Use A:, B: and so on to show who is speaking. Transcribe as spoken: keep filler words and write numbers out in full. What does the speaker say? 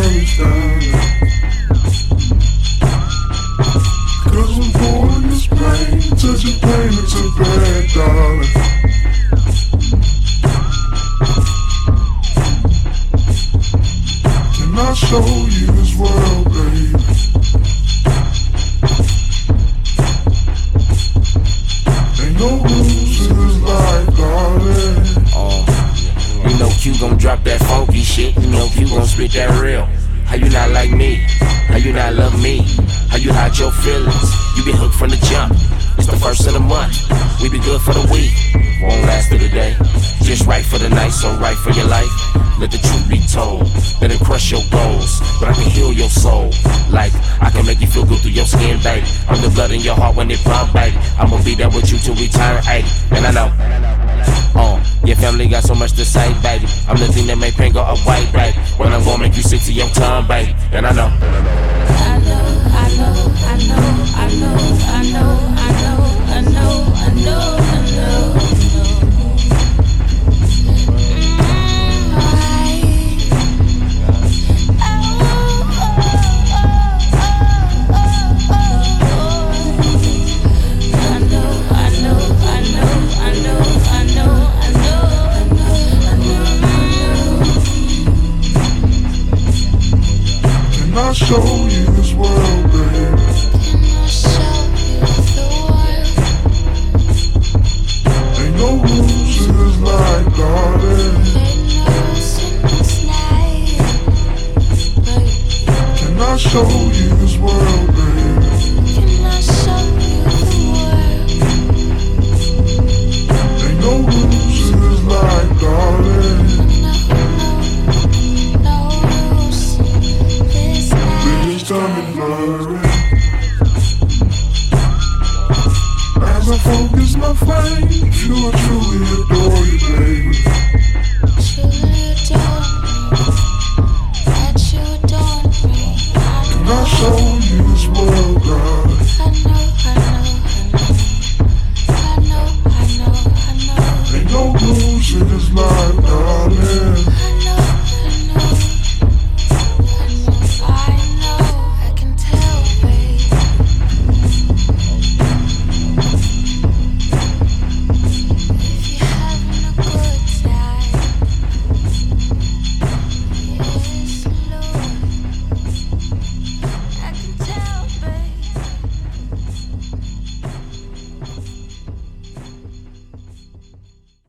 A: damage, darling. Cause I'm born this pain, touching pain into bad, darling. Can I show you this world, baby? Ain't no rules to this life, darling.
B: Oh, you know Q gon' drop that funky shit. You know Q gon' spit that real. How you not like me? How you not love me? How you hide your feelings? You been hooked from the jump. It's the first of the month. We be good for the week. Won't last through the day. Just right for the night, so right for your life. Let the truth be told. Let it crush your goals, but I can heal your soul. Like I can make you feel good through your skin, baby. I'm the blood in your heart when it pump, baby. I'ma be there with you till we turn eighty. And I know. Uh, your family got so much to say, baby. I'm the thing that make pain go away, baby. When I'm gonna make you sick to your tongue, baby. And I know.
C: I know, I know, I know, I know, I know, I know, I know, I know, I know.
A: I'll show you this world, baby.
C: Can I show you the world?
A: Ain't no rules in this life, darling.
C: Ain't no rules in this life, baby.
A: Can I show you this world, baby?
C: Can I show you the world?
A: Ain't no rules in this life, darling. Stomach blurring as I focus my flame to a true